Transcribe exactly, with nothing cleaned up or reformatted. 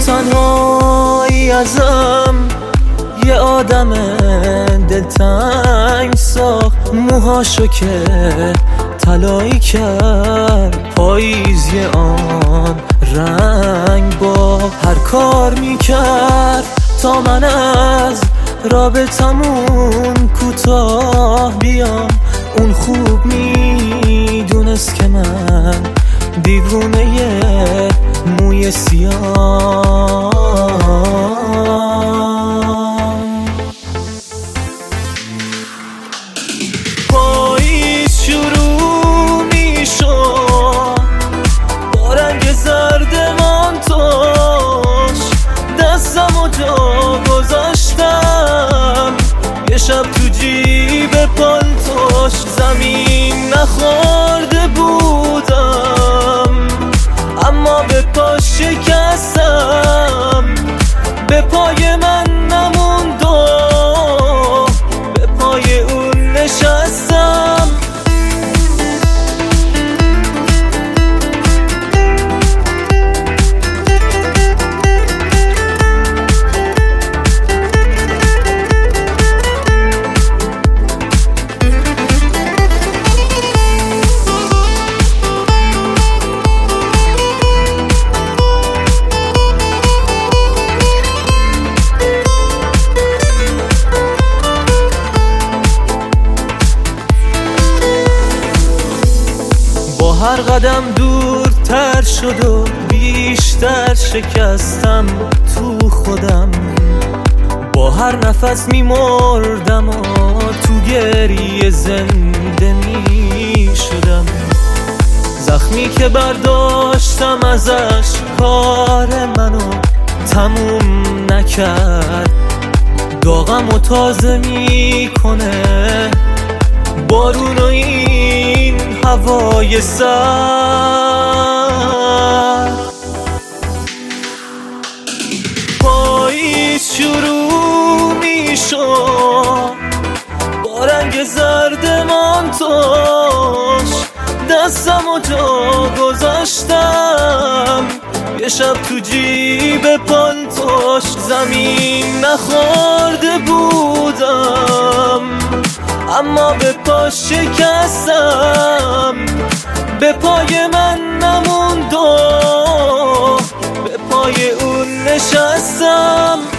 تنهایی ازم یه آدم دلتنگ ساخت، موهاشو که طلایی کرد، پاییزی آن رنگ با هر کار میکرد تا من از رابطمون کوتاه بیام. اون خوب میدونست که من دیوونه موی سیاه. پاییز شروع میشد با رنگ زرد مانتوش، دستم و جا گذاشتم یه شب تو جیب پالتوش. زمین نخورده بودم اما به پاش شکستم، به پای من نموند و به پای اون نشستم. هر قدم دورتر شد و بیشتر شکستم تو خودم، با هر نفس میمردم و تو گریه زنده میشدم. زخمی که برداشتم ازش کار منو تموم نکرد، داغم و تازه میکنه بارون و این هوای سرد. پاییز شروع میشد با رنگ زرد مانتوش، دستم و جا گذاشتم یه شب تو جیب پالتوش. زمین نخورده بودم اما به پاش شکستم، به پای من نموند و به پای اون نشستم.